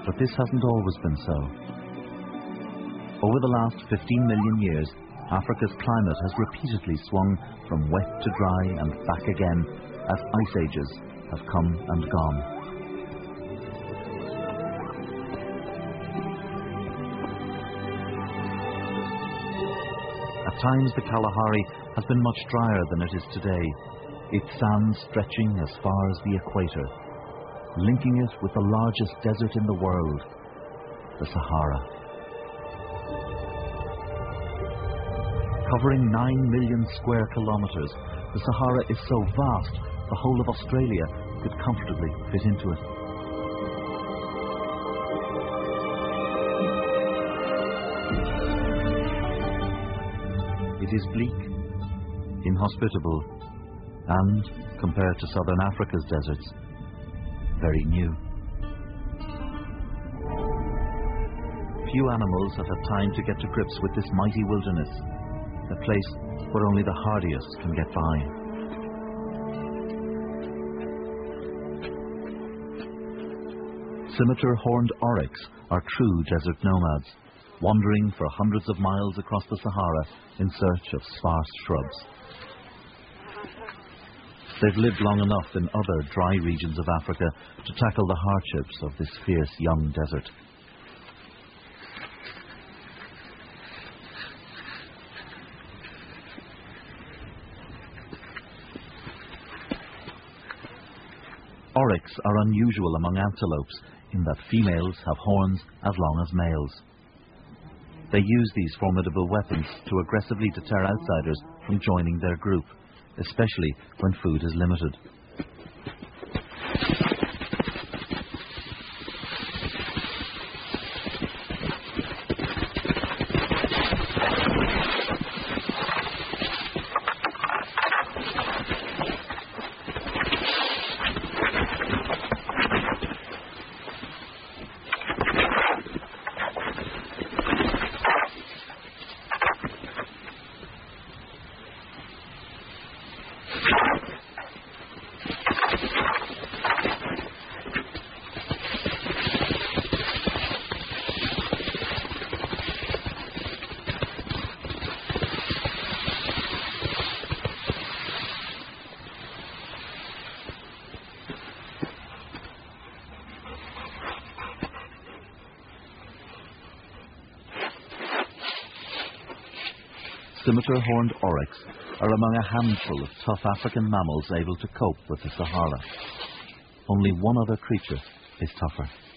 But this hasn't always been so. Over the last 15 million years, Africa's climate has repeatedly swung from wet to dry and back again as ice ages have come and gone. At times the Kalahari has been much drier than it is today, its sands stretching as far as the equator, linking it with the largest desert in the world, the Sahara. Covering 9 million square kilometers, the Sahara is so vast, the whole of Australia could comfortably fit into it. It is bleak, inhospitable, and, compared to southern Africa's deserts, very new. Few animals have had time to get to grips with this mighty wilderness, a place where only the hardiest can get by. Scimitar horned oryx are true desert nomads, wandering for hundreds of miles across the Sahara in search of sparse shrubs. They've lived long enough in other dry regions of Africa to tackle the hardships of this fierce young desert. Oryx are unusual among antelopes in that females have horns as long as males. They use these formidable weapons to aggressively deter outsiders from joining their group, especially when food is limited. Scimitar horned oryx are among a handful of tough African mammals able to cope with the Sahara. Only one other creature is tougher.